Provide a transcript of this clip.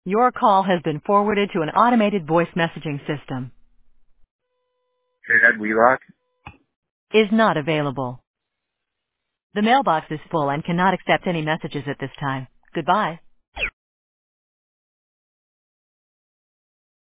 Your call has been forwarded to an automated voice messaging system. Chad Wheelock. Is not available. The mailbox is full and cannot accept any messages at this time. Goodbye.